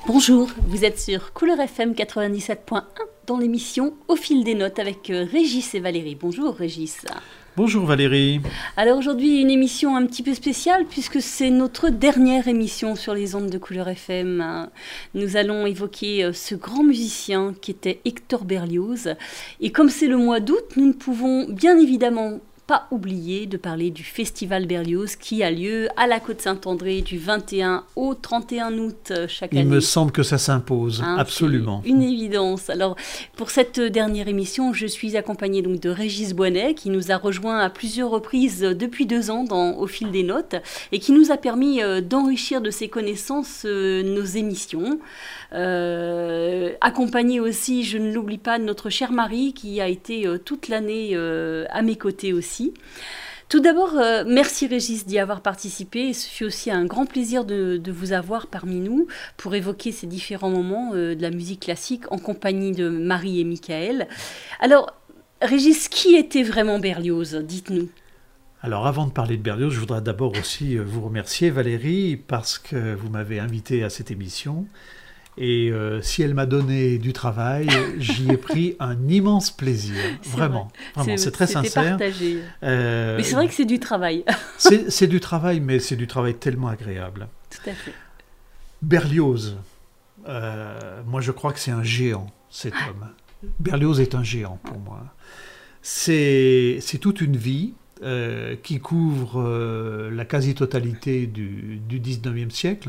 Bonjour, vous êtes sur Couleur FM 97.1 dans l'émission Au fil des notes avec Régis et Valérie. Bonjour Régis. Bonjour Valérie. Alors aujourd'hui une émission un petit peu spéciale puisque c'est notre dernière émission sur les ondes de Couleur FM. Nous allons évoquer ce grand musicien qui était Hector Berlioz. Et comme c'est le mois d'août, nous ne pouvons bien évidemment pas oublier de parler du Festival Berlioz qui a lieu à la Côte-Saint-André du 21 au 31 août chaque année. Il me semble que ça s'impose, absolument. Une évidence. Alors, pour cette dernière émission, je suis accompagnée donc de Régis Boinet qui nous a rejoint à plusieurs reprises depuis 2 ans Au fil des notes et qui nous a permis d'enrichir de ses connaissances nos émissions. Accompagné aussi, je ne l'oublie pas, de notre chère Marie qui a été toute l'année à mes côtés aussi. Tout d'abord, merci Régis d'y avoir participé. Ce fut aussi un grand plaisir de vous avoir parmi nous pour évoquer ces différents moments de la musique classique en compagnie de Marie et Michael. Alors, Régis, qui était vraiment Berlioz ? Dites-nous. Alors, avant de parler de Berlioz, je voudrais d'abord aussi vous remercier, Valérie, parce que vous m'avez invité à cette émission. Et si elle m'a donné du travail, j'y ai pris un immense plaisir. Vraiment, c'est très sincère. Partagé. Mais c'est vrai que c'est du travail. c'est du travail, mais c'est du travail tellement agréable. Tout à fait. Berlioz, moi je crois que c'est un géant, cet homme. Berlioz est un géant pour moi. C'est toute une vie. Qui couvre la quasi-totalité du 19e siècle,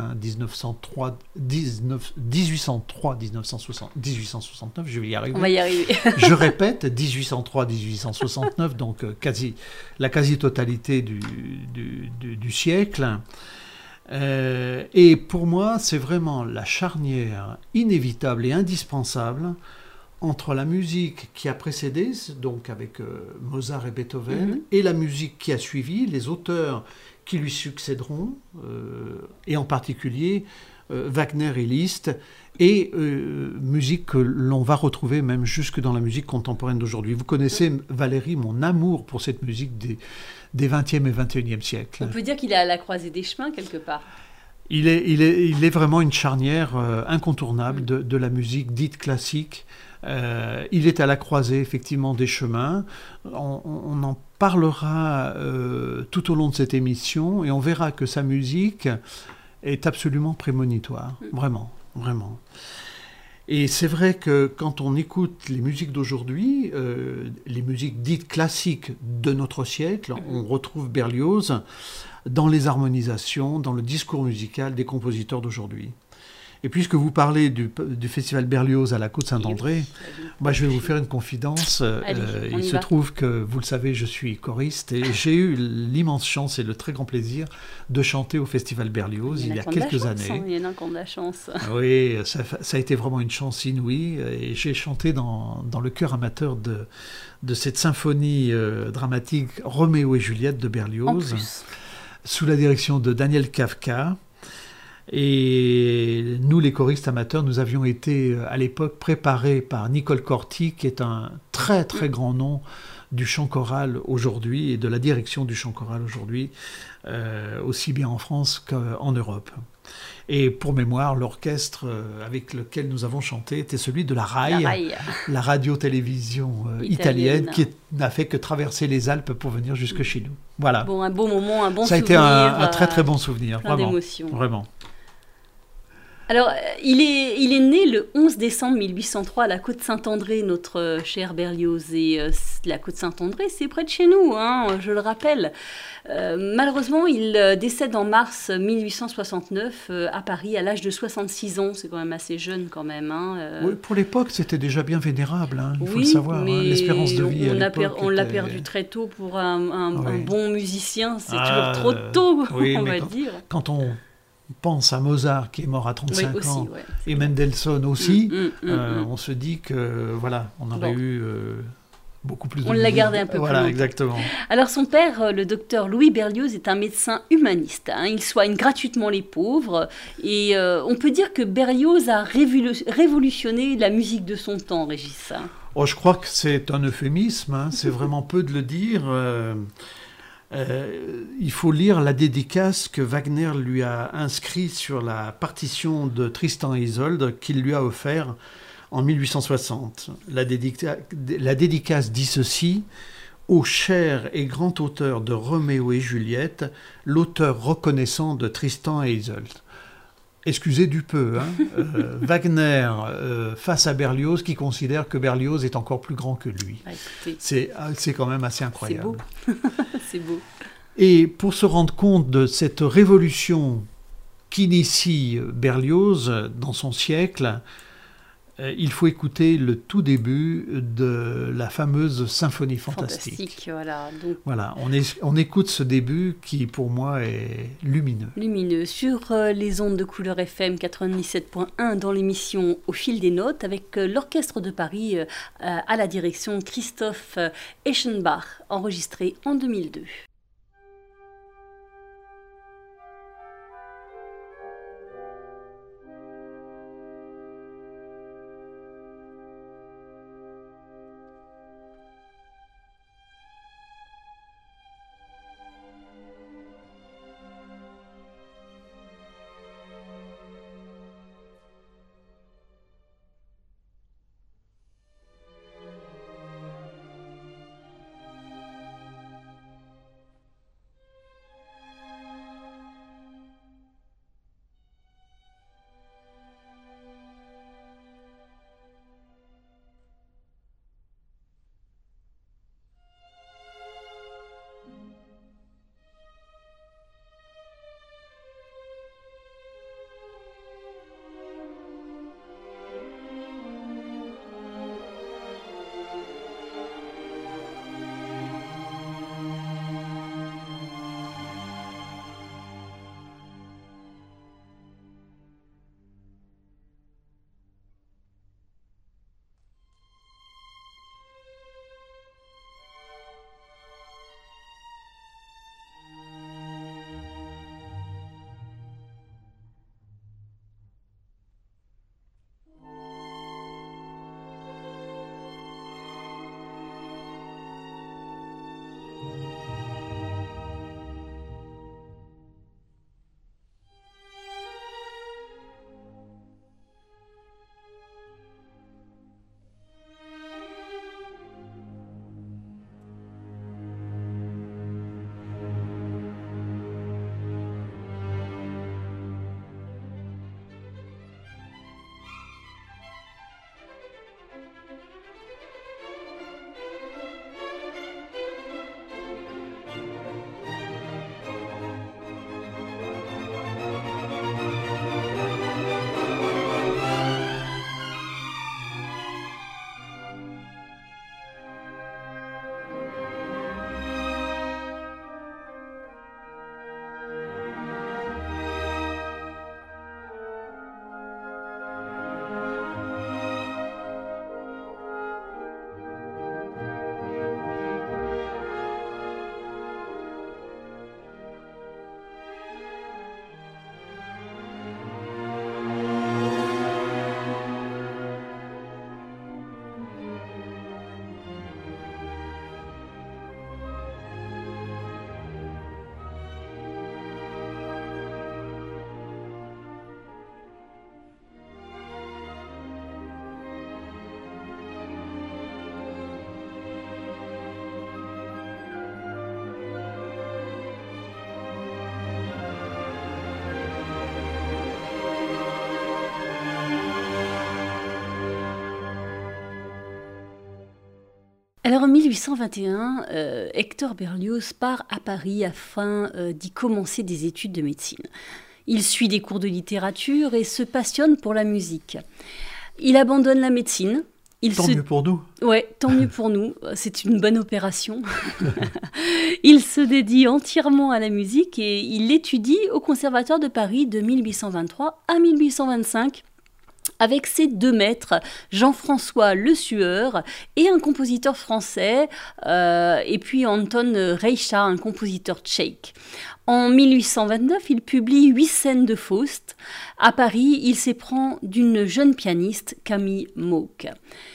1869, je vais y arriver. On va y arriver. Je répète, 1803-1869, donc la quasi-totalité du siècle. Et pour moi, c'est vraiment la charnière inévitable et indispensable entre la musique qui a précédé, donc avec Mozart et Beethoven, et la musique qui a suivi, les auteurs qui lui succéderont, et en particulier Wagner et Liszt, et musique que l'on va retrouver même jusque dans la musique contemporaine d'aujourd'hui. Vous connaissez, Valérie, mon amour pour cette musique des 20e et 21e siècles. On peut dire qu'il est à la croisée des chemins quelque part. Il est vraiment une charnière incontournable de la musique dite classique. Il est à la croisée effectivement des chemins. On en parlera tout au long de cette émission et on verra que sa musique est absolument prémonitoire. Vraiment, vraiment. Et c'est vrai que quand on écoute les musiques d'aujourd'hui, les musiques dites classiques de notre siècle, on retrouve Berlioz dans les harmonisations, dans le discours musical des compositeurs d'aujourd'hui. Et puisque vous parlez du festival Berlioz à la Côte-Saint-André, moi je vais vous faire une confidence. Il se trouve que, vous le savez, je suis choriste et j'ai eu l'immense chance et le très grand plaisir de chanter au festival Berlioz il y a quelques années. Il y en a qui ont de la chance. Oui, ça a été vraiment une chance inouïe et j'ai chanté dans le chœur amateur de cette symphonie dramatique Roméo et Juliette de Berlioz, sous la direction de Daniel Kafka. Et nous, les choristes amateurs, nous avions été à l'époque préparés par Nicole Corti, qui est un très très grand nom du chant choral aujourd'hui et de la direction du chant choral aujourd'hui, aussi bien en France qu'en Europe. Et pour mémoire, l'orchestre avec lequel nous avons chanté était celui de la RAI, la radio-télévision italienne, qui n'a fait que traverser les Alpes pour venir jusque chez nous. Voilà. Bon, un beau moment, un bon souvenir. Ça a été un très très bon souvenir, plein d'émotions. Vraiment. Alors, il est né le 11 décembre 1803 à la Côte-Saint-André, notre cher Berlioz. Et la Côte-Saint-André, c'est près de chez nous, je le rappelle. Malheureusement, il décède en mars 1869 à Paris à l'âge de 66 ans. C'est quand même assez jeune quand même. Oui, pour l'époque, c'était déjà bien vénérable, il faut le savoir. Mais l'espérance de vie à l'époque on l'a perdu très tôt pour un bon musicien. C'est toujours trop tôt, on va dire. Quand on pense à Mozart qui est mort à 35 ans et vrai. Mendelssohn aussi, on se dit que voilà, on aurait eu beaucoup plus de on l'a gardé un peu plus longtemps. Exactement. Alors son père, le docteur Louis Berlioz, est un médecin humaniste. Il soigne gratuitement les pauvres et on peut dire que Berlioz a révolutionné la musique de son temps, Régis. Je crois que c'est un euphémisme, c'est vraiment peu de le dire. Il faut lire la dédicace que Wagner lui a inscrite sur la partition de Tristan et Isolde qu'il lui a offert en 1860. La dédicace dit ceci: « Ô cher et grand auteur de Roméo et Juliette, l'auteur reconnaissant de Tristan et Isolde. » Excusez du peu, hein. Wagner face à Berlioz, qui considère que Berlioz est encore plus grand que lui. C'est quand même assez incroyable. C'est beau. C'est beau. Et pour se rendre compte de cette révolution qu'initie Berlioz dans son siècle, il faut écouter le tout début de la fameuse symphonie fantastique. Voilà. Donc... voilà, on écoute ce début qui, pour moi, est lumineux. Lumineux. Sur les ondes de Couleur FM 97.1 dans l'émission Au fil des notes, avec l'Orchestre de Paris à la direction Christophe Eschenbach, enregistré en 2002. Alors en 1821, Hector Berlioz part à Paris afin d'y commencer des études de médecine. Il suit des cours de littérature et se passionne pour la musique. Il abandonne la médecine. Tant mieux pour nous. Ouais, tant mieux pour nous. C'est une bonne opération. Il se dédie entièrement à la musique et il étudie au Conservatoire de Paris de 1823 à 1825. Avec ses deux maîtres, Jean-François Le Sueur et un compositeur français, et puis Anton Reicha, un compositeur tchèque. En 1829, il publie 8 scènes de Faust. À Paris, il s'éprend d'une jeune pianiste, Camille Mauque.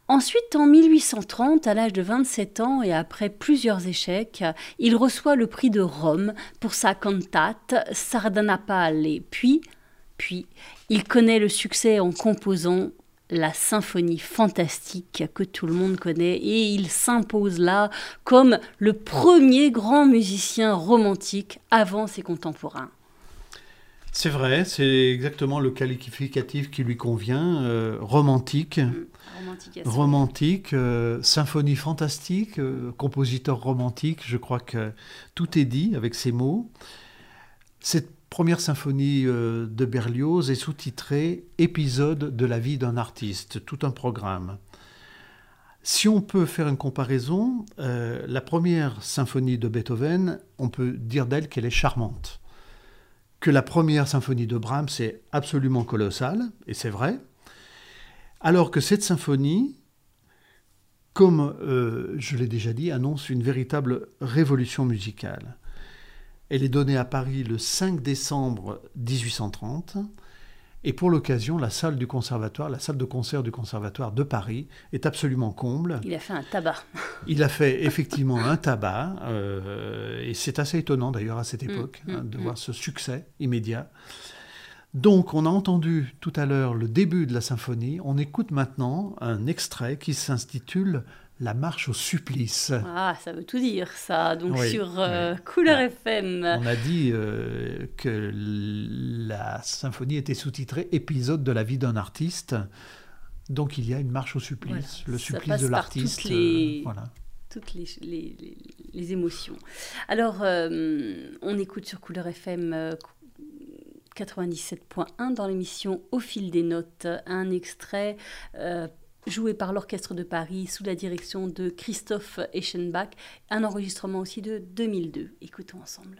Ensuite, en 1830, à l'âge de 27 ans et après plusieurs échecs, il reçoit le prix de Rome pour sa cantate Sardanapale. Puis, il connaît le succès en composant la symphonie fantastique que tout le monde connaît et il s'impose là comme le premier grand musicien romantique avant ses contemporains. C'est vrai, c'est exactement le qualificatif qui lui convient, romantique. Romantique, symphonie fantastique, compositeur romantique, je crois que tout est dit avec ces mots. Cette première symphonie de Berlioz est sous-titrée « Épisode de la vie d'un artiste », tout un programme. Si on peut faire une comparaison, la première symphonie de Beethoven, on peut dire d'elle qu'elle est charmante. Que la première symphonie de Brahms est absolument colossale, et c'est vrai, alors que cette symphonie, comme je l'ai déjà dit, annonce une véritable révolution musicale. Elle est donnée à Paris le 5 décembre 1830, et pour l'occasion, la salle de concert du Conservatoire de Paris est absolument comble. Il a fait un tabac. Il a fait effectivement un tabac, et c'est assez étonnant d'ailleurs à cette époque de voir ce succès immédiat. Donc on a entendu tout à l'heure le début de la symphonie, on écoute maintenant un extrait qui s'intitule « La marche au supplice ». Ah, ça veut tout dire ça, donc oui, sur oui. Couleur FM. On a dit que la symphonie était sous-titrée « Épisode de la vie d'un artiste ». Donc il y a une marche au supplice, voilà, le supplice de l'artiste. Toutes les émotions. Alors, on écoute sur Couleur FM 97.1 dans l'émission Au fil des notes, un extrait joué par l'Orchestre de Paris sous la direction de Christoph Eschenbach, un enregistrement aussi de 2002. Écoutons ensemble.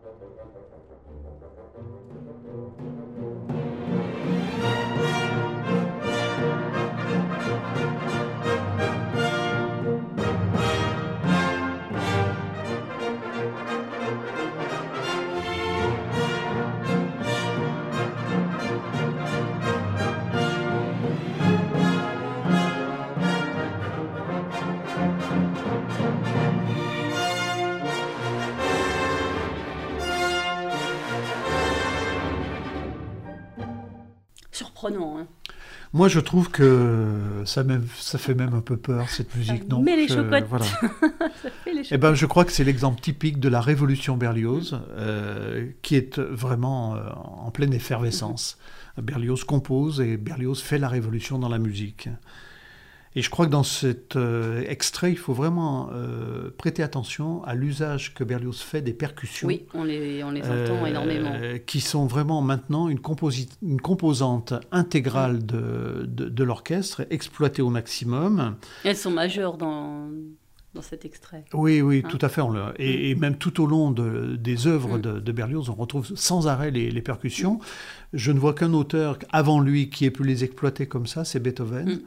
Surprenant, hein. Moi, je trouve que ça fait même un peu peur, cette musique. Ça met les chocottes. Voilà. Ça fait les chocottes. Eh ben, je crois que c'est l'exemple typique de la révolution Berlioz, qui est vraiment en pleine effervescence. Berlioz compose et Berlioz fait la révolution dans la musique. Et je crois que dans cet extrait, il faut vraiment prêter attention à l'usage que Berlioz fait des percussions. Oui, on les entend énormément. Qui sont vraiment maintenant une composante intégrale de l'orchestre, exploitée au maximum. Elles sont majeures dans cet extrait. Oui, tout à fait. Et même tout au long des œuvres de Berlioz, on retrouve sans arrêt les percussions. Je ne vois qu'un auteur avant lui qui ait pu les exploiter comme ça, c'est Beethoven.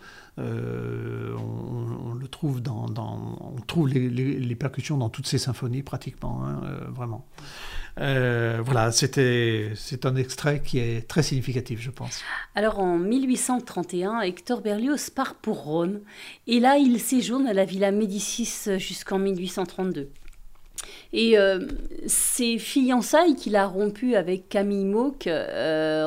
On le trouve on trouve les percussions dans toutes ses symphonies pratiquement, hein, vraiment. Voilà, c'est un extrait qui est très significatif, je pense. Alors en 1831, Hector Berlioz part pour Rome et là il séjourne à la Villa Médicis jusqu'en 1832. Et ces fiançailles qu'il a rompues avec Camille Mauque, à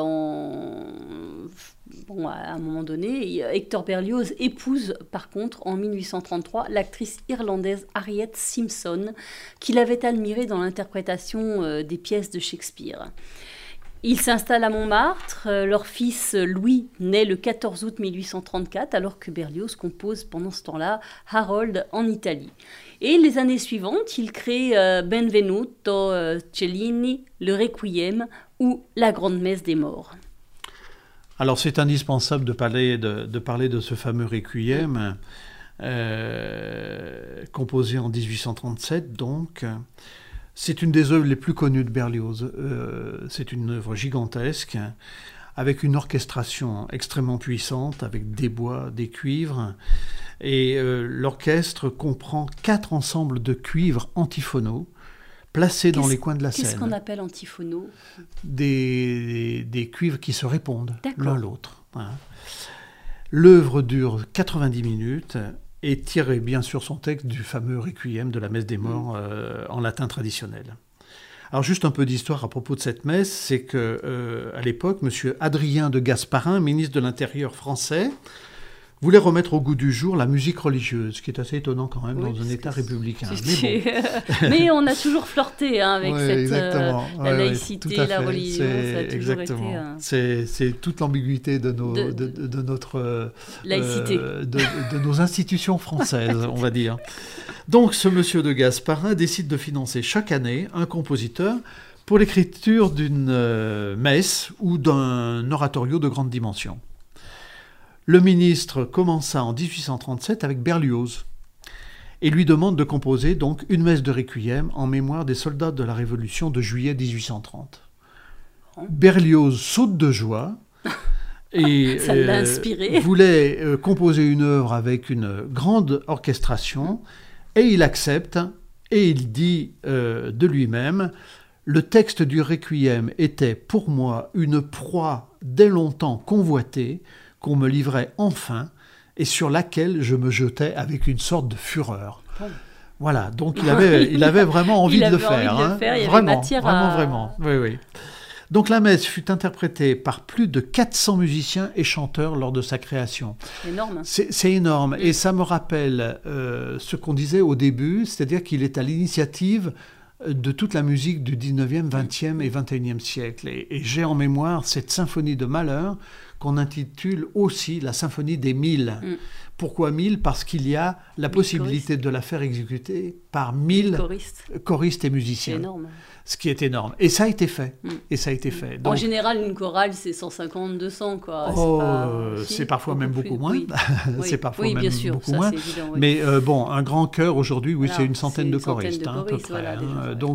un moment donné, Hector Berlioz épouse par contre en 1833 l'actrice irlandaise Harriet Simpson, qu'il avait admirée dans l'interprétation des pièces de Shakespeare. Ils s'installent à Montmartre. Leur fils Louis naît le 14 août 1834, alors que Berlioz compose pendant ce temps-là Harold en Italie. Et les années suivantes, il crée Benvenuto Cellini, le Requiem ou la Grande Messe des Morts. Alors c'est indispensable de parler de ce fameux Requiem, composé en 1837 donc. C'est une des œuvres les plus connues de Berlioz. C'est une œuvre gigantesque, avec une orchestration extrêmement puissante, avec des bois, des cuivres. Et l'orchestre comprend 4 ensembles de cuivres antiphonaux, placés dans les coins de la scène. Qu'est-ce qu'on appelle antiphonaux ? Des cuivres qui se répondent l'un l'autre. Voilà. L'œuvre dure 90 minutes. Et tirer bien sûr son texte du fameux Requiem de la Messe des Morts en latin traditionnel. Alors juste un peu d'histoire à propos de cette messe, c'est que à l'époque, M. Adrien de Gasparin, ministre de l'Intérieur français, voulait remettre au goût du jour la musique religieuse, ce qui est assez étonnant quand même dans un État républicain. Mais, bon. Mais on a toujours notre la laïcité, la religion, ça a toujours été... C'est toute l'ambiguïté de notre laïcité, de nos institutions françaises, on va dire. Donc ce monsieur de Gasparin décide de financer chaque année un compositeur pour l'écriture d'une messe ou d'un oratorio de grande dimension. Le ministre commença en 1837 avec Berlioz et lui demande de composer donc une messe de Requiem en mémoire des soldats de la Révolution de juillet 1830. Berlioz saute de joie et voulait composer une œuvre avec une grande orchestration et il accepte et il dit de lui-même « Le texte du Requiem était pour moi une proie dès longtemps convoitée qu'on me livrait enfin et sur laquelle je me jetais avec une sorte de fureur. » Voilà, donc il avait vraiment envie de le faire. Vraiment. Oui. Donc la messe fut interprétée par plus de 400 musiciens et chanteurs lors de sa création. C'est énorme. C'est énorme et ça me rappelle ce qu'on disait au début, c'est-à-dire qu'il est à l'initiative de toute la musique du 19e, 20e et 21e siècle. Et j'ai en mémoire cette symphonie de Mahler qu'on intitule aussi la symphonie des 1000. Pourquoi 1000 ? Parce qu'il y a la possibilité de la faire exécuter par 1000 choristes et musiciens. C'est énorme. Ce qui est énorme. Et ça a été fait. Donc, en général, une chorale, c'est 150, 200, quoi. C'est parfois même beaucoup moins. C'est parfois même bien sûr, beaucoup moins. Évident, Mais un grand chœur aujourd'hui, c'est une centaine de choristes, à peu près. Voilà, Donc,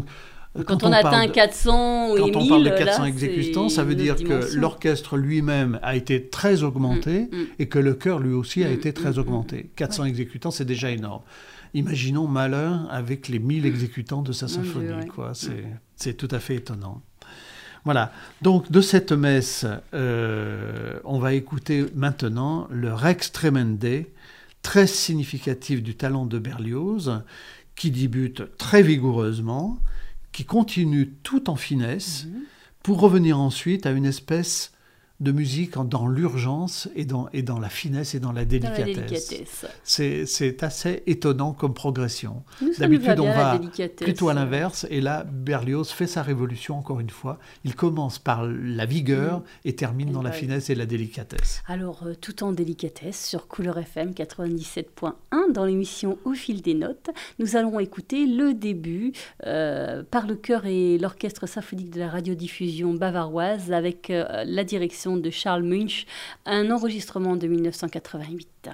Quand on atteint 400 et 1000, quand on parle de 400 là, exécutants, ça veut dire que l'orchestre lui-même a été très augmenté et que le chœur lui aussi a été très augmenté. 400 exécutants, c'est déjà énorme. Imaginons Mahler avec les 1000 exécutants de sa symphonie. Quoi. C'est tout à fait étonnant. Voilà. Donc, de cette messe, on va écouter maintenant le Rex Tremende, très significatif du talent de Berlioz, qui débute très vigoureusement, qui continue tout en finesse, pour revenir ensuite à une espèce de musique dans l'urgence et dans la finesse et dans la délicatesse. C'est assez étonnant comme progression. D'habitude, on va plutôt à l'inverse, et là, Berlioz fait sa révolution encore une fois. Il commence par la vigueur et termine dans la finesse et la délicatesse. Alors, tout en délicatesse, sur Couleur FM 97.1, dans l'émission Au fil des notes, nous allons écouter le début par le chœur et l'orchestre symphonique de la radiodiffusion bavaroise avec la direction de Charles Munch, un enregistrement de 1988.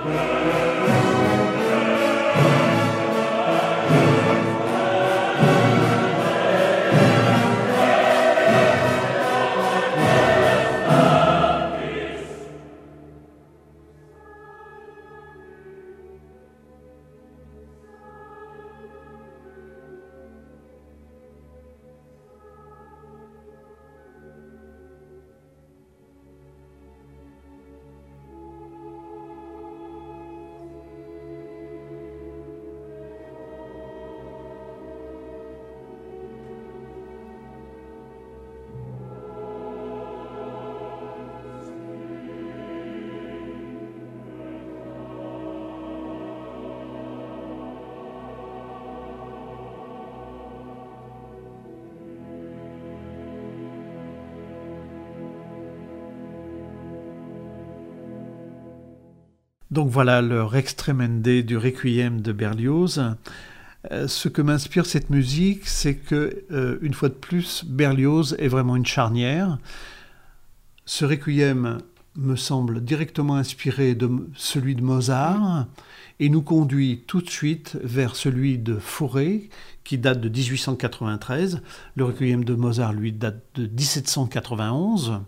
Donc voilà le Rex Tremende du Requiem de Berlioz. Ce que m'inspire cette musique, c'est que, une fois de plus, Berlioz est vraiment une charnière. Ce Requiem me semble directement inspiré de celui de Mozart et nous conduit tout de suite vers celui de Fauré, qui date de 1893. Le Requiem de Mozart, lui, date de 1791.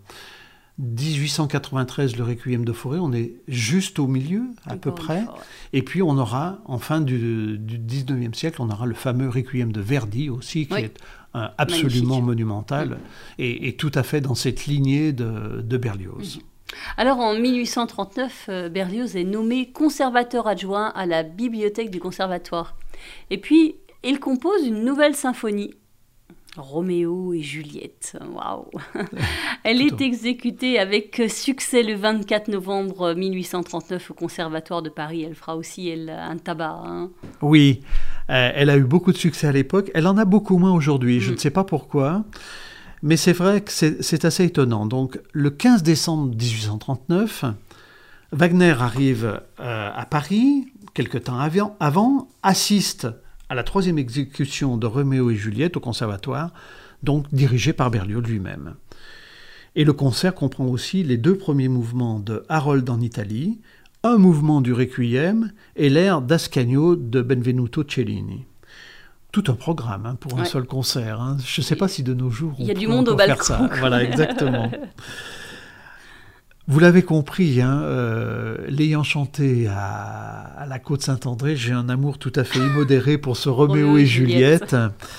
1893, le Requiem de Fauré, on est juste au milieu, à peu près. Et puis on aura, en fin du 19e siècle, on aura le fameux Requiem de Verdi aussi, qui est absolument monumental et tout à fait dans cette lignée de Berlioz. Alors en 1839, Berlioz est nommé conservateur adjoint à la bibliothèque du conservatoire. Et puis, il compose une nouvelle symphonie. Roméo et Juliette, waouh! Elle est exécutée avec succès le 24 novembre 1839 au Conservatoire de Paris. Elle fera aussi, un tabac. Hein. Oui, elle a eu beaucoup de succès à l'époque. Elle en a beaucoup moins aujourd'hui. Je ne sais pas pourquoi. Mais c'est vrai que c'est assez étonnant. Donc, le 15 décembre 1839, Wagner arrive à Paris, quelque temps avant, assiste à la troisième exécution de Roméo et Juliette au Conservatoire, donc dirigée par Berlioz lui-même. Et le concert comprend aussi les 2 premiers mouvements de Harold en Italie, un mouvement du Requiem et l'air d'Ascanio de Benvenuto Cellini. Tout un programme pour un seul concert. Hein. Je ne sais pas si de nos jours on peut encore faire ça. Voilà, exactement. Vous l'avez compris, l'ayant chanté à la Côte-Saint-André, j'ai un amour tout à fait immodéré pour ce Roméo et Juliette,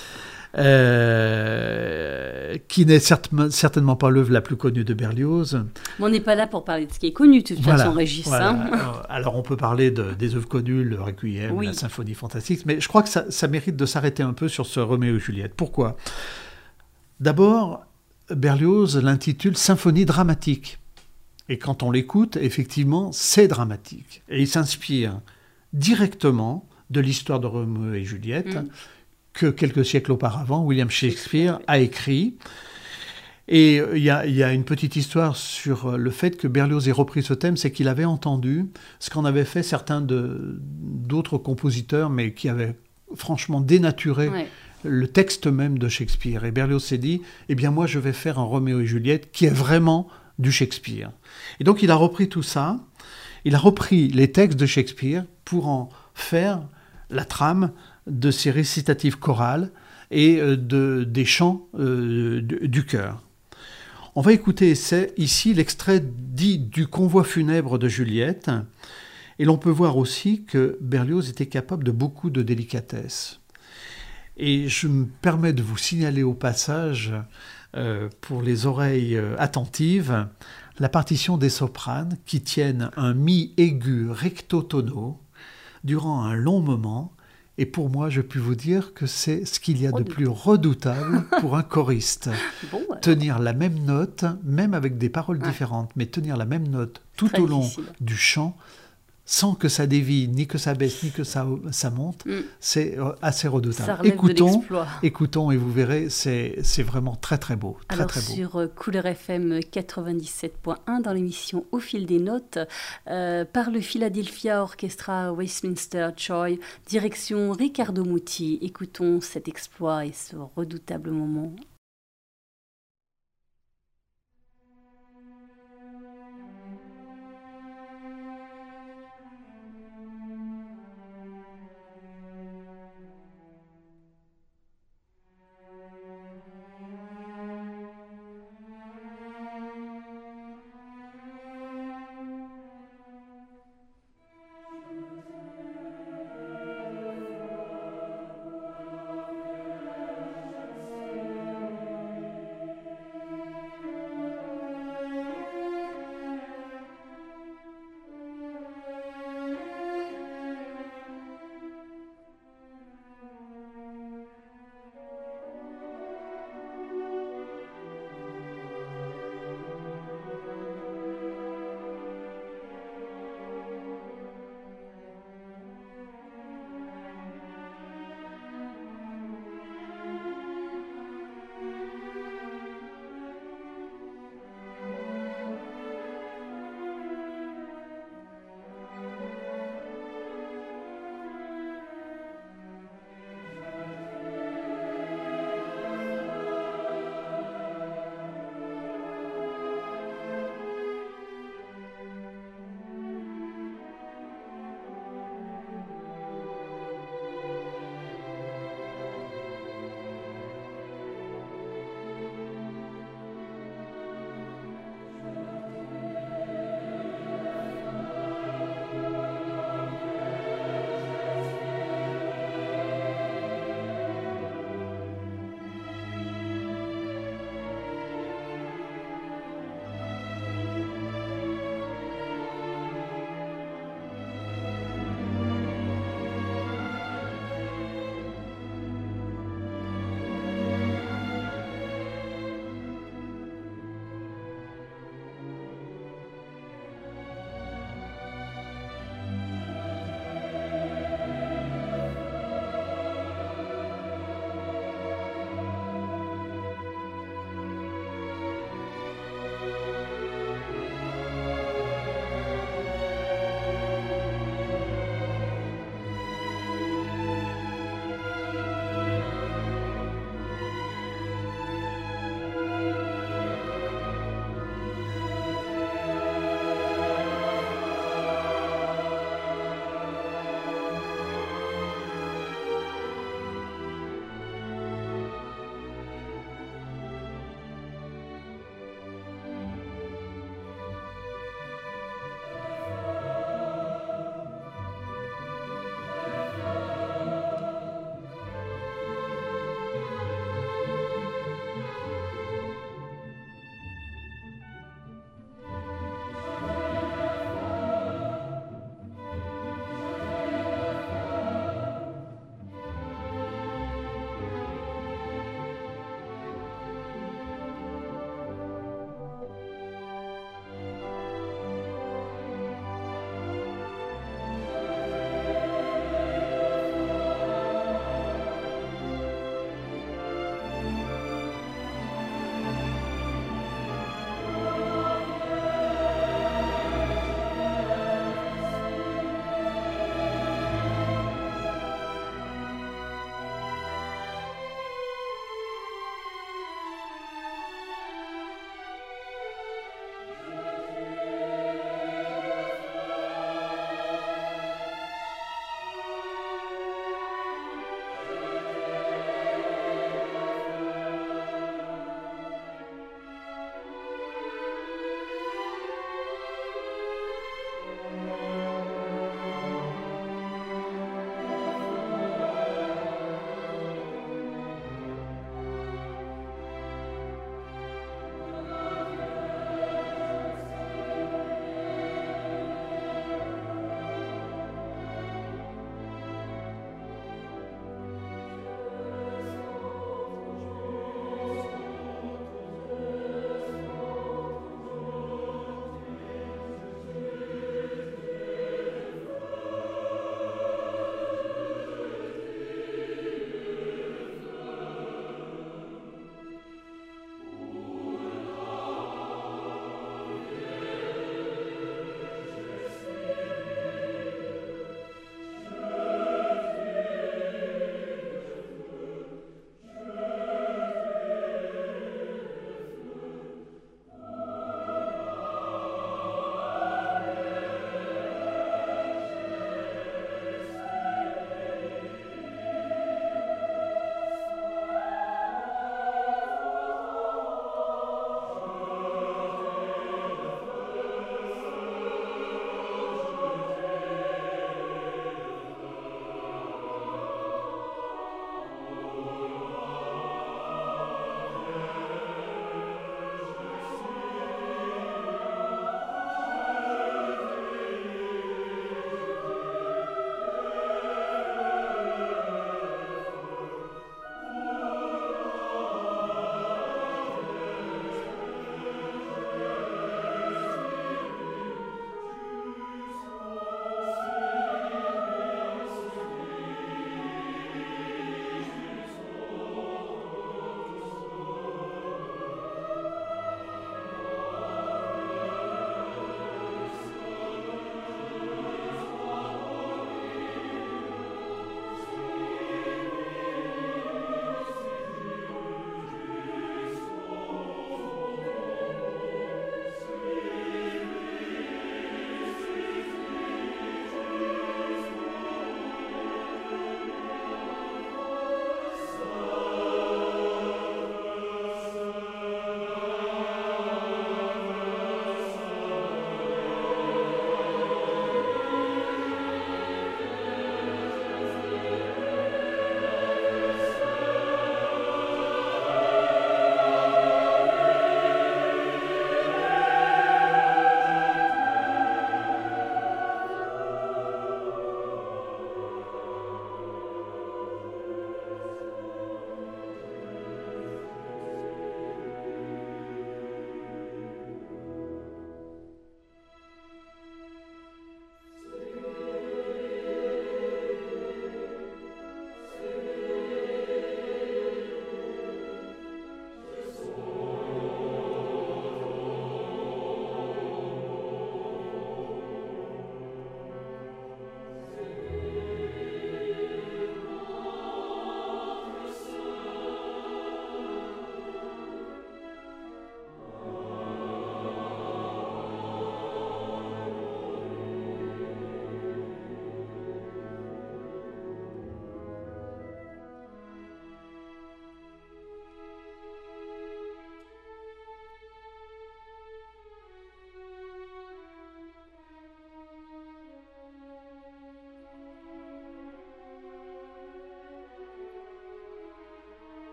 qui n'est certainement pas l'œuvre la plus connue de Berlioz. Mais on n'est pas là pour parler de ce qui est connu, de toute façon, Régis. Voilà. Alors on peut parler des œuvres connues, le Requiem, la Symphonie fantastique, mais je crois que ça mérite de s'arrêter un peu sur ce Roméo et Juliette. Pourquoi ? D'abord, Berlioz l'intitule Symphonie dramatique. Et quand on l'écoute, effectivement, c'est dramatique. Et il s'inspire directement de l'histoire de Roméo et Juliette que quelques siècles auparavant, William Shakespeare a écrit. Et il y a une petite histoire sur le fait que Berlioz ait repris ce thème, c'est qu'il avait entendu ce qu'en avaient fait certains d'autres compositeurs, mais qui avaient franchement dénaturé le texte même de Shakespeare. Et Berlioz s'est dit, eh bien moi je vais faire un Roméo et Juliette qui est vraiment du Shakespeare. Et donc il a repris tout ça, il a repris les textes de Shakespeare pour en faire la trame de ses récitatifs chorales et des chants du chœur. On va écouter ici l'extrait dit du convoi funèbre de Juliette, et l'on peut voir aussi que Berlioz était capable de beaucoup de délicatesse. Et je me permets de vous signaler au passage, pour les oreilles attentives, la partition des sopranes qui tiennent un mi aigu recto tono durant un long moment. Et pour moi, je puis vous dire que c'est ce qu'il y a de plus redoutable pour un choriste. Tenir la même note, même avec des paroles différentes, mais tenir la même note tout au long du chant, sans que ça dévie, ni que ça baisse, ni que ça monte, c'est assez redoutable. Écoutons et vous verrez, c'est vraiment très très beau. Alors sur Couleur FM 97.1, dans l'émission Au fil des notes, par le Philadelphia Orchestra Westminster Choir, direction Riccardo Muti. Écoutons cet exploit et ce redoutable moment.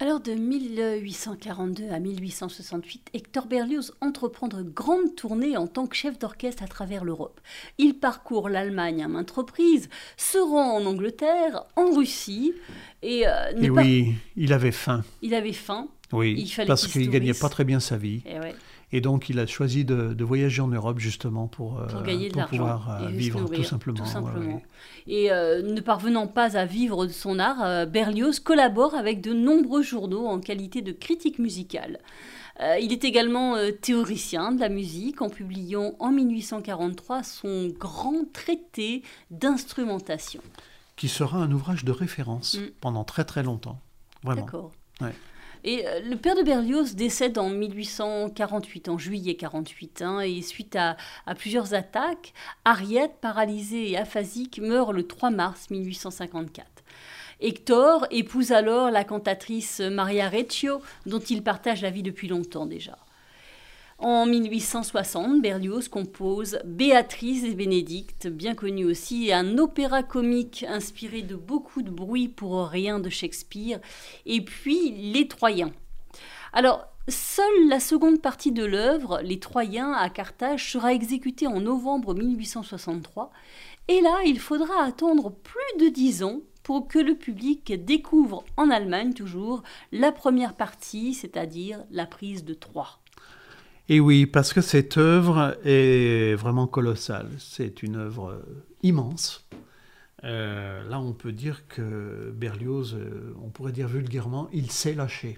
Alors de 1842 à 1868, Hector Berlioz entreprend de grandes tournées en tant que chef d'orchestre à travers l'Europe. Il parcourt l'Allemagne à maintes reprises, se rend en Angleterre, en Russie et oui, il avait faim. Il avait faim. Oui, il fallait parce qu'il ne gagnait pas très bien sa vie. Ouais. Et donc, il a choisi de voyager en Europe, justement, pour gagner de l'argent pouvoir vivre, nourrir, tout simplement. Ouais. Et ne parvenant pas à vivre de son art, Berlioz collabore avec de nombreux journaux en qualité de critique musicale. Il est également théoricien de la musique, en publiant en 1843 son grand traité d'instrumentation. Qui sera un ouvrage de référence pendant très très longtemps. Vraiment. D'accord. Ouais. Et le père de Berlioz décède en 1848, en juillet 48, et suite à plusieurs attaques, Henriette, paralysée et aphasique, meurt le 3 mars 1854. Hector épouse alors la cantatrice Maria Reccio, dont il partage la vie depuis longtemps déjà. En 1860, Berlioz compose Béatrice et Bénédicte, bien connu aussi, un opéra comique inspiré de beaucoup de bruit pour rien de Shakespeare, et puis Les Troyens. Alors, seule la seconde partie de l'œuvre, Les Troyens à Carthage, sera exécutée en novembre 1863, et là, il faudra attendre plus de 10 ans pour que le public découvre en Allemagne toujours la première partie, c'est-à-dire la prise de Troie. Et oui, parce que cette œuvre est vraiment colossale. C'est une œuvre immense. Là, on peut dire que Berlioz, on pourrait dire vulgairement, il sait lâcher.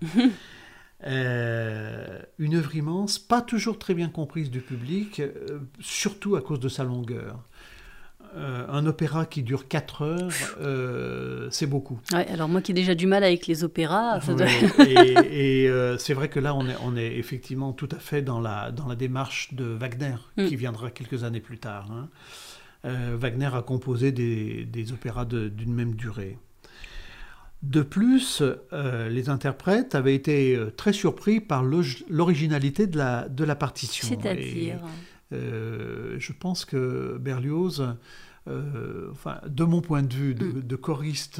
Une œuvre immense, pas toujours très bien comprise du public, surtout à cause de sa longueur. Un opéra qui dure 4 heures, c'est beaucoup. Ouais, alors moi qui ai déjà du mal avec les opéras... C'est vrai que là, on est effectivement tout à fait dans la démarche de Wagner, qui viendra quelques années plus tard. Wagner a composé des opéras d'une même durée. De plus, les interprètes avaient été très surpris par l'originalité de la partition. C'est-à-dire je pense que Berlioz, de mon point de vue de choriste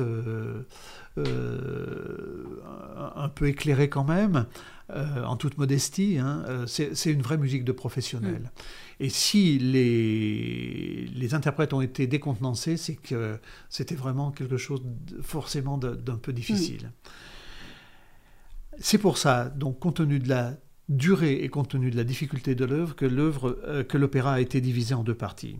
un peu éclairé quand même, en toute modestie, c'est une vraie musique de professionnel. Et si les interprètes ont été décontenancés, c'est que c'était vraiment quelque chose forcément d'un peu difficile. C'est pour ça, donc compte tenu de la durée et compte tenu de la difficulté de l'œuvre, que l'opéra a été divisé en 2 parties.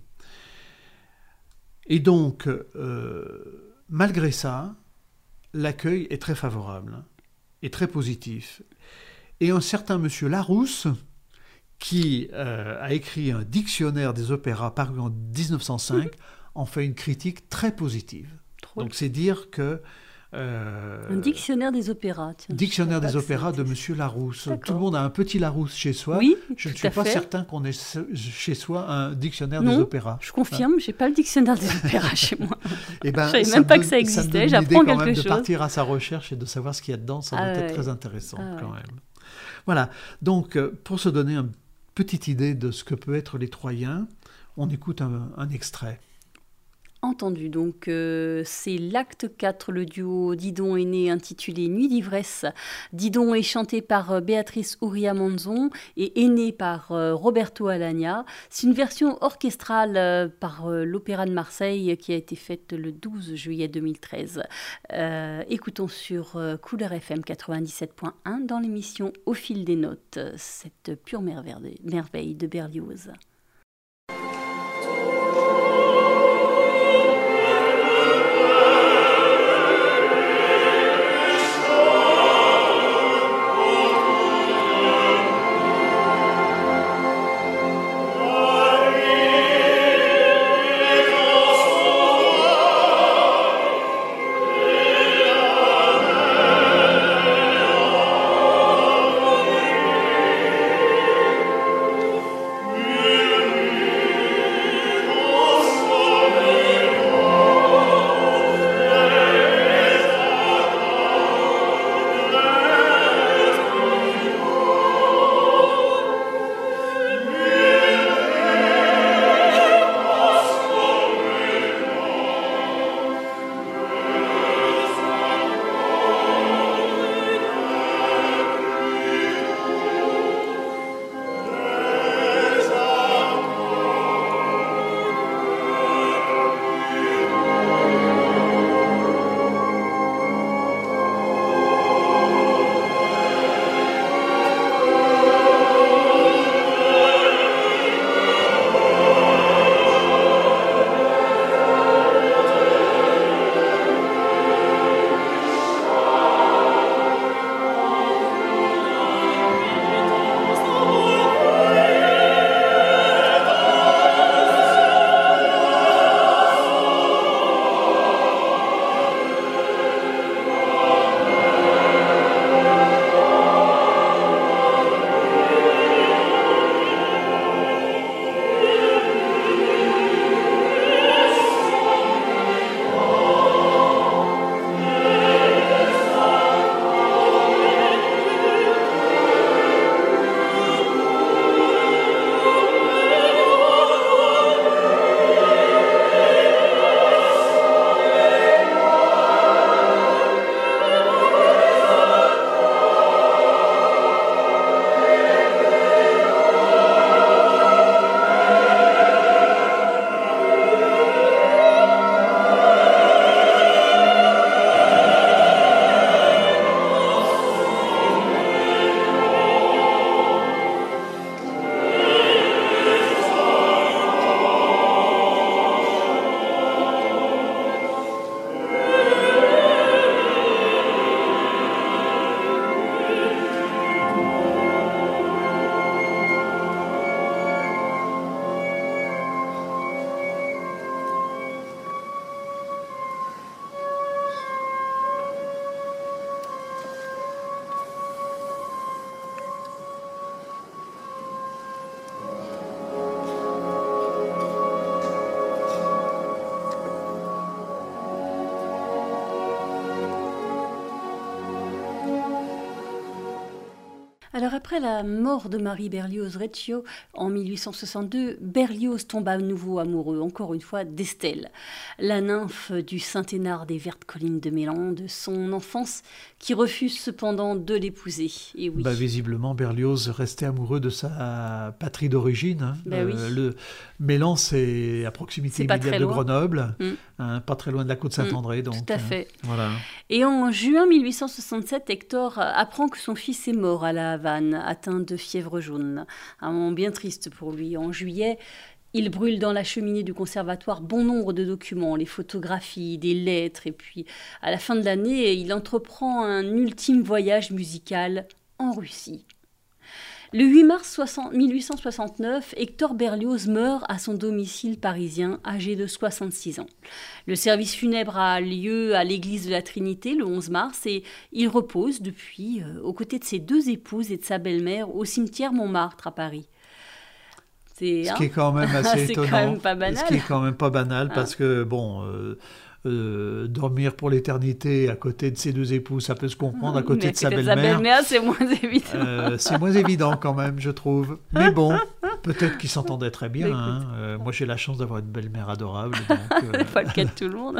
Et donc, malgré ça, l'accueil est très favorable et très positif. Et un certain monsieur Larousse, qui a écrit un dictionnaire des opéras paru en 1905, en fait une critique très positive. Donc c'est dire que... un dictionnaire des opéras. Tiens, dictionnaire des opéras de Monsieur Larousse. Tout le monde a un petit Larousse chez soi. Oui, je ne suis pas certain qu'on ait chez soi un dictionnaire des opéras. Je confirme, je n'ai pas le dictionnaire des opéras chez moi. Je ne savais même pas que ça existait, j'apprends quelque chose. De partir à sa recherche et de savoir ce qu'il y a dedans, ça doit être très intéressant quand même. Voilà, donc pour se donner une petite idée de ce que peut être Les Troyens, on écoute un extrait. Entendu, donc c'est l'acte 4, le duo Didon Aîné intitulé Nuit d'ivresse. Didon est chanté par Béatrice Uria Monzon et Aîné par Roberto Alagna. C'est une version orchestrale par l'Opéra de Marseille qui a été faite le 12 juillet 2013. Écoutons sur Couleur FM 97.1 dans l'émission Au fil des notes, cette pure merveille de Berlioz. Yeah. Alors après la mort de Marie Berlioz Reccio en 1862, Berlioz tombe à nouveau amoureux, encore une fois, d'Estelle, la nymphe du Saint-Hénard des vertes collines de Mélan, de son enfance, qui refuse cependant de l'épouser. Et oui. Visiblement, Berlioz restait amoureux de sa patrie d'origine. Hein. Oui. Le Mélan, c'est à proximité immédiate de Grenoble, pas très loin de la Côte-Saint-André. Donc, tout à fait. Voilà. Et en juin 1867, Hector apprend que son fils est mort à La Havane, atteint de fièvre jaune. Un moment bien triste pour lui. En juillet, il brûle dans la cheminée du conservatoire bon nombre de documents, les photographies, des lettres. Et puis, à la fin de l'année, il entreprend un ultime voyage musical en Russie. Le 8 mars 1869, Hector Berlioz meurt à son domicile parisien, âgé de 66 ans. Le service funèbre a lieu à l'église de la Trinité le 11 mars et il repose depuis aux côtés de ses 2 épouses et de sa belle-mère au cimetière Montmartre à Paris. Ce qui est quand même assez étonnant. Quand même pas banal. Ce qui est quand même pas banal parce que, dormir pour l'éternité à côté de ses 2 époux, ça peut se comprendre, à côté de sa belle-mère. C'est moins évident. C'est moins évident quand même, je trouve. Mais bon, peut-être qu'ils s'entendaient très bien. Hein. Moi, j'ai la chance d'avoir une belle-mère adorable. C'est pas le cas de tout le monde.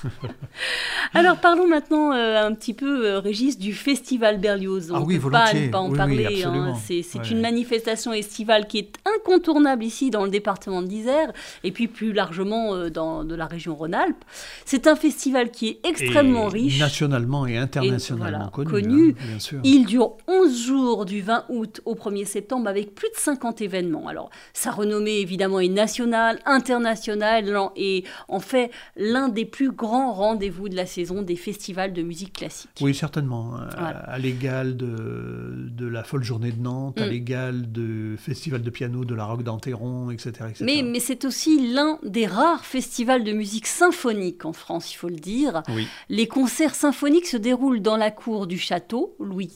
Alors, parlons maintenant un petit peu, Régis, du Festival Berlioz. On ne peut pas ne pas en parler. Hein. C'est une manifestation estivale qui est incontournable ici dans le département de l'Isère et puis plus largement dans la région Rhône-Alpes. C'est un festival qui est extrêmement riche. Nationalement et internationalement connu. Hein, bien sûr. Il dure 11 jours du 20 août au 1er septembre avec plus de 50 événements. Alors, sa renommée évidemment est nationale, internationale et en fait l'un des plus grands rendez-vous de la saison des festivals de musique classique. Oui, certainement. À l'égal de la Folle Journée de Nantes, à l'égal du Festival de piano de la Roque d'Anteron, etc. Mais c'est aussi l'un des rares festivals de musique symphonique en France, il faut le dire. Oui. Les concerts symphoniques se déroulent dans la cour du château, Louis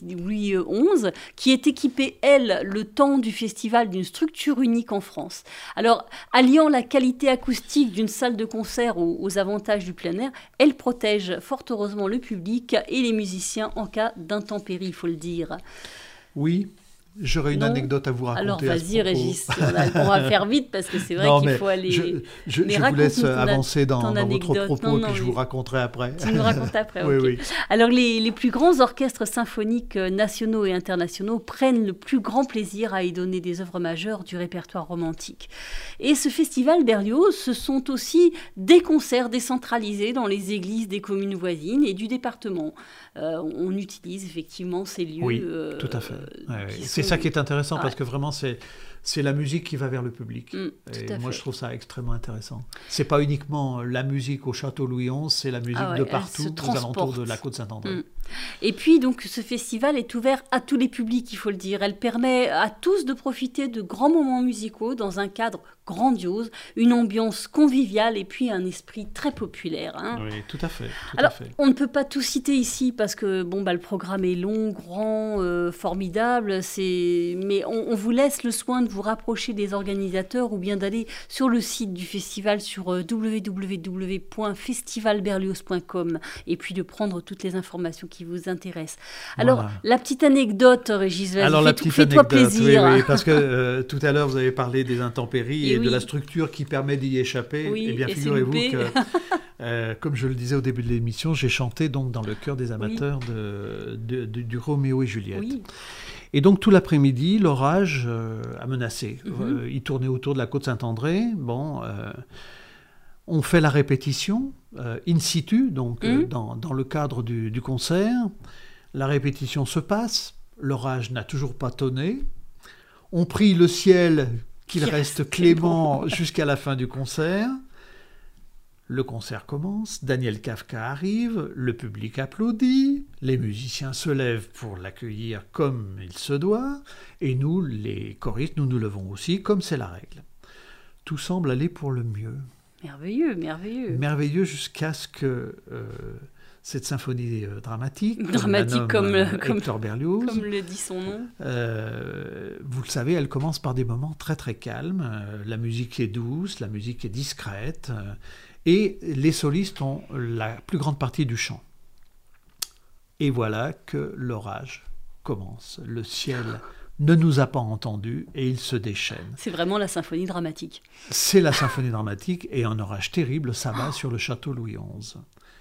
XI, qui est équipée, elle, le temps du festival, d'une structure unique en France. Alors, alliant la qualité acoustique d'une salle de concert aux avantages du plein air, elle protège fort heureusement le public et les musiciens en cas d'intempéries, il faut le dire. Oui. J'aurais une anecdote à vous raconter. Alors vas-y Régis, on va faire vite parce que c'est vrai qu'il faut aller... Je vous laisse avancer dans votre propos et puis je vous raconterai après. Tu nous racontes après, oui, ok. Oui. Alors les plus grands orchestres symphoniques nationaux et internationaux prennent le plus grand plaisir à y donner des œuvres majeures du répertoire romantique. Et ce festival Berlioz, ce sont aussi des concerts décentralisés dans les églises des communes voisines et du département. On utilise effectivement ces lieux. Oui, tout à fait. C'est ça qui est intéressant parce que vraiment c'est la musique qui va vers le public. Et moi je trouve ça extrêmement intéressant. C'est pas uniquement la musique au château Louis XI, c'est la musique de partout aux alentours de la Côte-Saint-André. Et puis donc ce festival est ouvert à tous les publics, il faut le dire. Elle permet à tous de profiter de grands moments musicaux dans un cadre grandiose, une ambiance conviviale et puis un esprit très populaire. Hein. Oui, tout à fait. Alors, on ne peut pas tout citer ici parce que le programme est long, grand, formidable. Mais on vous laisse le soin de vous rapprocher des organisateurs ou bien d'aller sur le site du festival sur www.festivalberlioz.com et puis de prendre toutes les informations qui vous intéressent. Alors, la petite anecdote, Régis, fais-toi plaisir. Oui, parce que tout à l'heure, vous avez parlé des intempéries et de la structure qui permet d'y échapper. Oui, eh bien, figurez-vous que, comme je le disais au début de l'émission, j'ai chanté donc dans le chœur des amateurs du Roméo et Juliette. Oui. Et donc, tout l'après-midi, l'orage a menacé. Il tournait autour de la Côte-Saint-André. On fait la répétition in situ, donc dans le cadre du concert. La répétition se passe. L'orage n'a toujours pas tonné. On prie le ciel qu'il reste clément jusqu'à la fin du concert. Le concert commence, Daniel Kafka arrive, le public applaudit, les musiciens se lèvent pour l'accueillir comme il se doit, et nous, les choristes, nous nous levons aussi, comme c'est la règle. Tout semble aller pour le mieux. Merveilleux, merveilleux. Merveilleux jusqu'à ce que cette symphonie dramatique comme Hector Berlioz, comme le dit son nom. Vous le savez, elle commence par des moments très très calmes. La musique est douce, la musique est discrète, et les solistes ont la plus grande partie du chant. Et voilà que l'orage commence. Le ciel ne nous a pas entendus et il se déchaîne. C'est vraiment la symphonie dramatique. C'est la symphonie dramatique et un orage terrible s'abat sur le château Louis XI.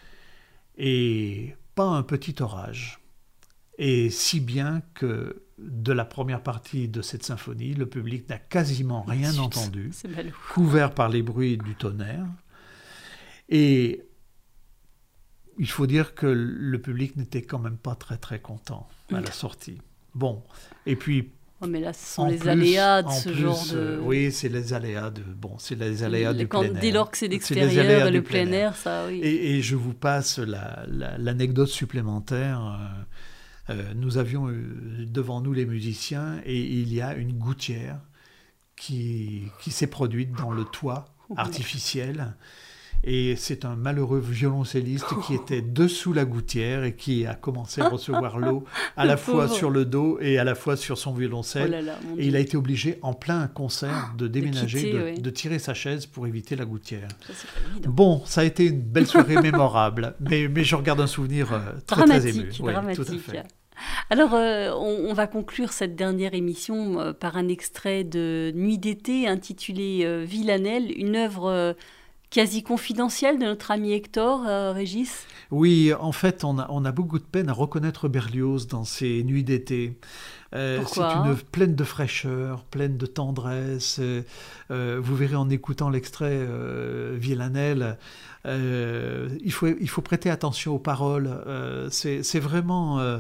Et pas un petit orage. Et si bien que de la première partie de cette symphonie, le public n'a quasiment rien entendu, couvert par les bruits du tonnerre. Et il faut dire que le public n'était quand même pas très très content à la sortie. Bon, et puis... Oh, mais là, ce sont les aléas de ce genre de... Oui, c'est les aléas du plein air. Dès lors que c'est l'extérieur et le plein air, ça, oui. Et je vous passe l'anecdote supplémentaire. Nous avions devant nous les musiciens et il y a une gouttière qui s'est produite dans le toit artificiel. Et c'est un malheureux violoncelliste qui était dessous la gouttière et qui a commencé à recevoir l'eau à la fois sur le dos et à la fois sur son violoncelle. Et il a été obligé, en plein concert, de déménager, de tirer sa chaise pour éviter la gouttière. Bon, ça a été une belle soirée mémorable, mais je regarde un souvenir très ému. Dramatique. Tout à fait. Alors, on va conclure cette dernière émission par un extrait de Nuit d'été intitulé Villanelle, une œuvre... quasi confidentielle de notre ami Hector, Régis? Oui, en fait, on a beaucoup de peine à reconnaître Berlioz dans ses Nuits d'été. C'est une œuvre pleine de fraîcheur, pleine de tendresse. Vous verrez en écoutant l'extrait Villanelle, il faut prêter attention aux paroles. C'est vraiment...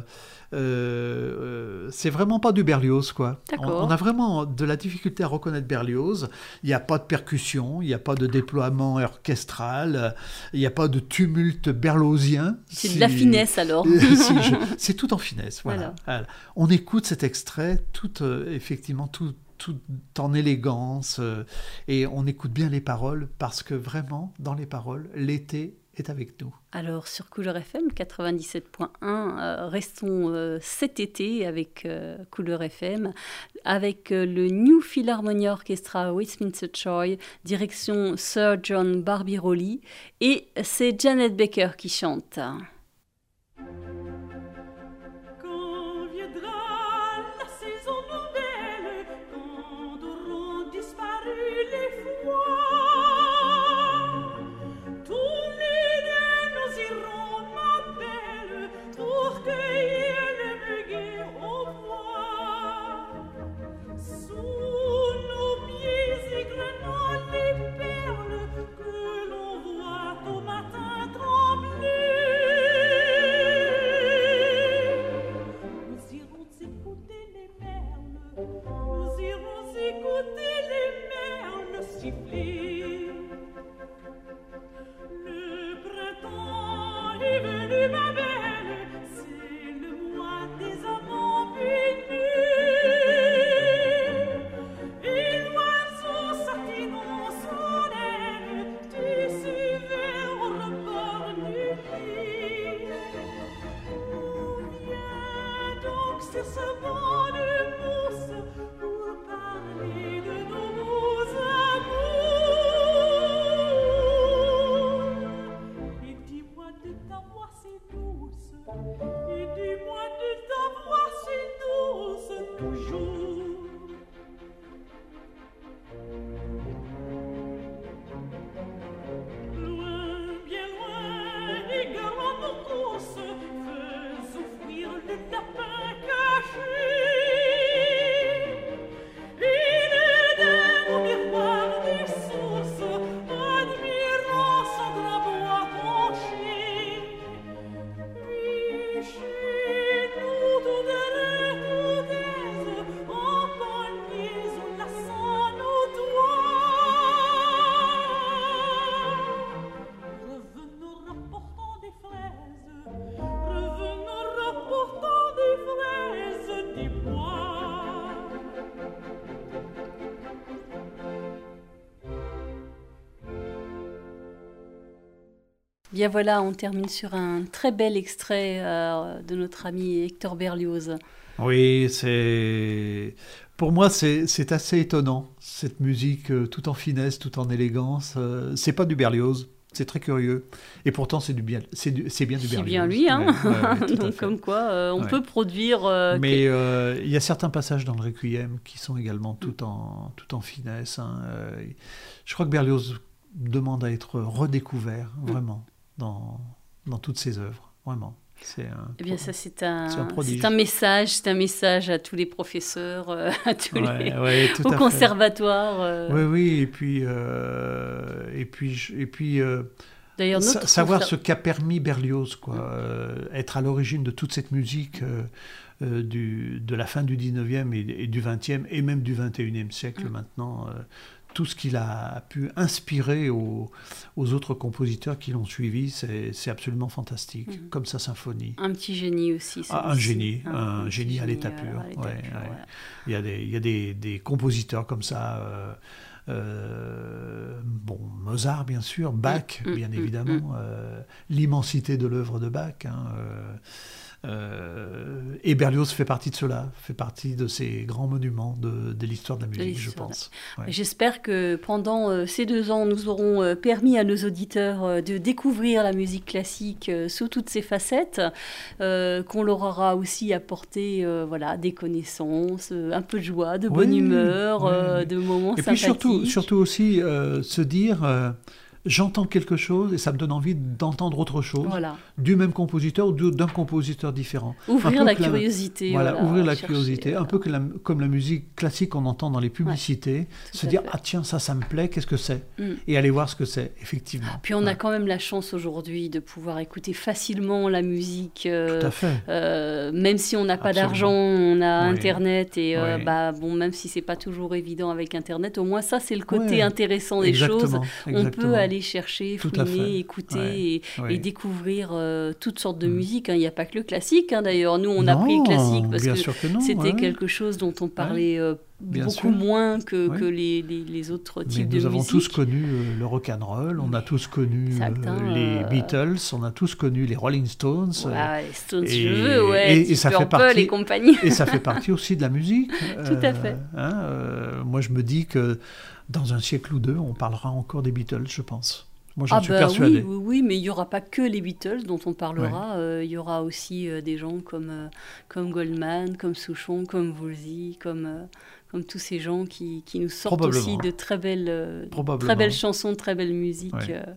c'est vraiment pas du Berlioz, quoi. On a vraiment de la difficulté à reconnaître Berlioz. Il n'y a pas de percussion, il n'y a pas de déploiement orchestral, il n'y a pas de tumulte berliozien. C'est de la finesse, alors. C'est tout en finesse, voilà. On écoute cet extrait effectivement tout en élégance et on écoute bien les paroles parce que vraiment, dans les paroles, l'été est avec nous. Alors, sur Couleur FM 97.1, restons cet été avec Couleur FM, avec le New Philharmonia Orchestra Westminster Choir, direction Sir John Barbirolli, et c'est Janet Baker qui chante. Bien voilà, on termine sur un très bel extrait de notre ami Hector Berlioz. Oui, pour moi, c'est assez étonnant, cette musique tout en finesse, tout en élégance. C'est pas du Berlioz, C'est très curieux. Et pourtant, c'est bien du Berlioz. C'est bien lui, hein. Donc comme quoi, on peut produire... Mais il y a certains passages dans le Requiem qui sont également tout en finesse. Hein. Je crois que Berlioz demande à être redécouvert, vraiment, dans toutes ses œuvres, vraiment. Eh bien, ça, c'est un message à tous les professeurs, à tous au conservatoire. Oui, et puis d'ailleurs, savoir ce qu'a permis Berlioz, quoi, être à l'origine de toute cette musique de la fin du 19e et du 20e, et même du 21e siècle maintenant. Tout ce qu'il a pu inspirer aux autres compositeurs qui l'ont suivi, c'est absolument fantastique, comme sa symphonie. Un petit génie aussi. Un génie à l'état pur. Il y a des compositeurs comme ça. Mozart, bien sûr, Bach, bien évidemment, l'immensité de l'œuvre de Bach. Et Berlioz fait partie de cela, fait partie de ces grands monuments de l'histoire de la musique, je pense. Ouais. J'espère que pendant ces 2 ans, nous aurons permis à nos auditeurs de découvrir la musique classique sous toutes ses facettes, qu'on leur aura aussi apporté des connaissances, un peu de joie, de bonne humeur, de moments sympathiques. Et puis surtout aussi se dire... j'entends quelque chose et ça me donne envie d'entendre autre chose, du même compositeur ou d'un compositeur différent. Ouvrir la curiosité. Ouvrir la curiosité, un peu comme la musique classique qu'on entend dans les publicités, se dire « Ah tiens, ça me plaît, qu'est-ce que c'est ?» Et aller voir ce que c'est, effectivement. Puis on a quand même la chance aujourd'hui de pouvoir écouter facilement la musique. Tout à fait. Même si on n'a pas d'argent, on a Internet, et même si c'est pas toujours évident avec Internet, au moins ça, c'est le côté intéressant des choses. On peut aller chercher, fouiner, écouter et découvrir toutes sortes de musique. Il n'y a pas que le classique, d'ailleurs. Nous, on a pris le classique parce que c'était quelque chose dont on parlait beaucoup moins que les autres types de musique. Nous avons tous connu le rock'n'roll, on a tous connu les Beatles, on a tous connu les Rolling Stones. Les Stones, et ça fait partie, les compagnies. Et ça fait partie aussi de la musique. Tout à fait. Moi, je me dis que dans un siècle ou deux, on parlera encore des Beatles, je pense. Moi, j'en suis persuadé. Oui, mais il n'y aura pas que les Beatles dont on parlera. Il y aura aussi des gens comme Goldman, comme Souchon, comme Woolsey, comme tous ces gens qui nous sortent aussi de très belles chansons, très belle musique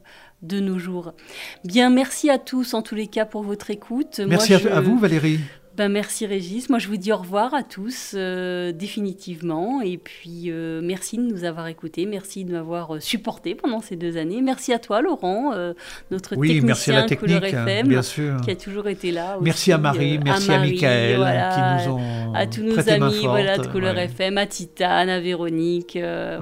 de nos jours. Bien, merci à tous, en tous les cas, pour votre écoute. Merci à vous, Valérie. Merci Régis, moi je vous dis au revoir à tous définitivement, et puis merci de nous avoir écoutés, merci de m'avoir supporté pendant ces 2 années, merci à toi Laurent, notre technicien Couleur FM, bien sûr, qui a toujours été là aussi. Merci à Marie, merci à Michael, qui nous ont à tous nos prêté amis main forte, de Couleur FM, à Titane, à Véronique,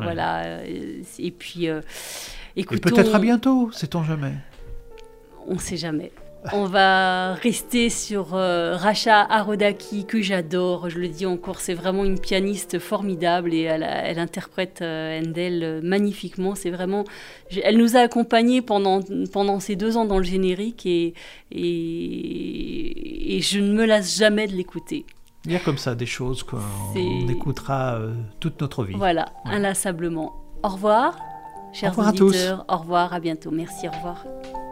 et puis écoutons... Et peut-être à bientôt, sait-on jamais. On ne sait jamais. On va rester sur Rasha Arodaki, que j'adore, je le dis encore, c'est vraiment une pianiste formidable et elle interprète Handel magnifiquement. C'est vraiment, elle nous a accompagnés pendant ces 2 ans dans le générique et je ne me lasse jamais de l'écouter. Il y a comme ça des choses qu'on écoutera toute notre vie. Voilà, inlassablement. Au revoir, chers auditeurs. Au revoir, à bientôt. Merci, au revoir.